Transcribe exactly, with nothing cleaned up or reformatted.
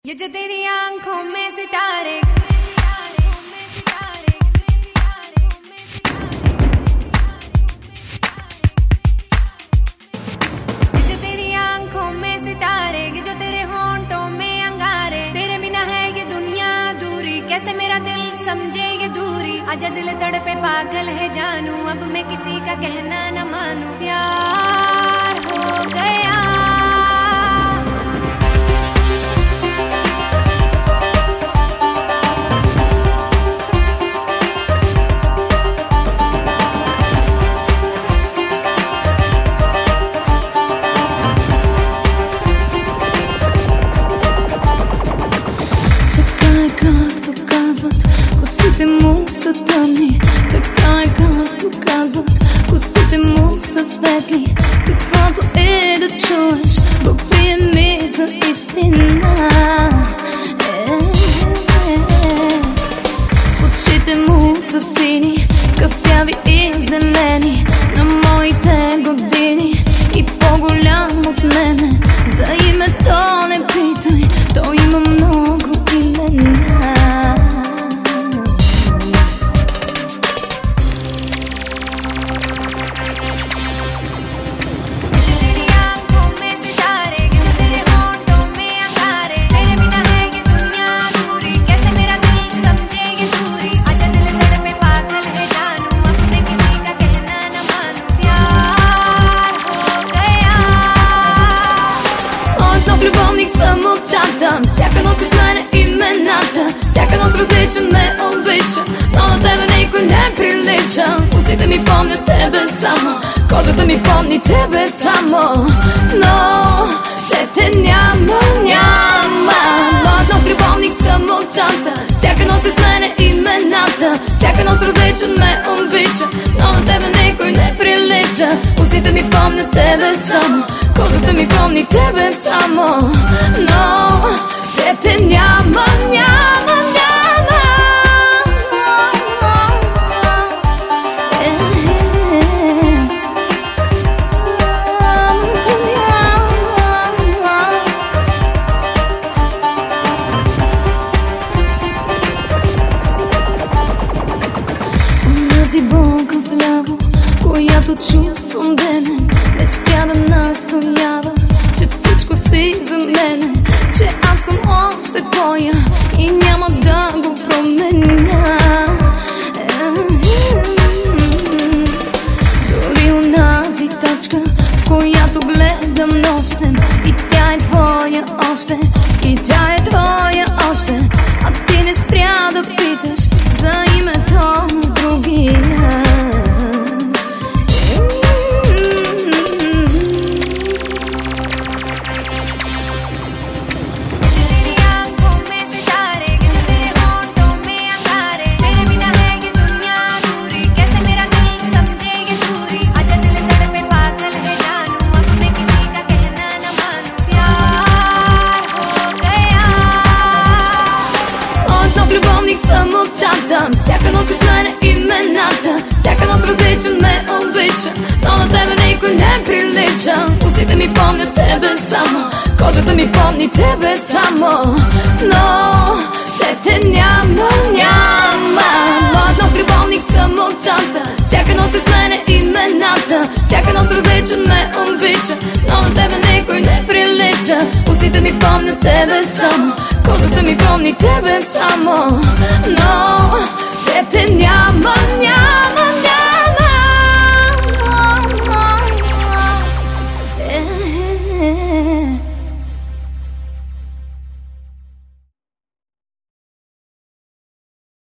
ये जो तेरी आंखों में सितारे, ये जो तेरी आंखों में सितारे, ये जो तेरे होंठों में अंगारे, तेरे बिना है ये दुनिया दूरी, कैसे मेरा दिल समझे ये दूरी। आजा दिल तड़पे पागल है जानू, अब मैं किसी का कहना न मानू। प्यार हो गया Косите му са тъмни, така е както казват. Косите му са светли, каквото е да чуеш, го приеми за истина. Очите му са сини, кафяви и зелени, на моите години и по-голям от мене. За името не питай, той има много имена. Любовник съм от тата, всяка нощ с мене имената, всяка нощ различен ме обича, но на тебе никой не прилича. Устите ми помнят тебе само, кожата ми помни тебе само, но те те няма, няма. Моят нов любовник съм от тата, всяка нощ с мене имената, всяка нощ различен ме обича, но на тебе никой не прилича. Устите ми помнят тебе само, кожата ми помни тебе само, но те те няма, няма, няма. Е, е, е. Те няма. Онази болка вляво, която чувствам денем, не спя да настоява, че всичко си за мене, че аз съм още твоя и няма да го променя. Дори онази точка, в която гледам нощем, и тя е твоя още, и тя е твоя още, а ти не спря да питаш за името на другия. Любовник съм от тата, всяка нощ с мене имената, всяка нощ различен ме обича, но на тебе никой не прилича. Устите ми помнят тебе само, кожата ми помни тебе само, но те те няма, няма. Моят нов любовник съм от тата, всяка нощ с мене имената, всяка нощ различен ме обича, но на тебе никой не прилича. Устите ми помнят тебе само, кожата ми помни тебе само, но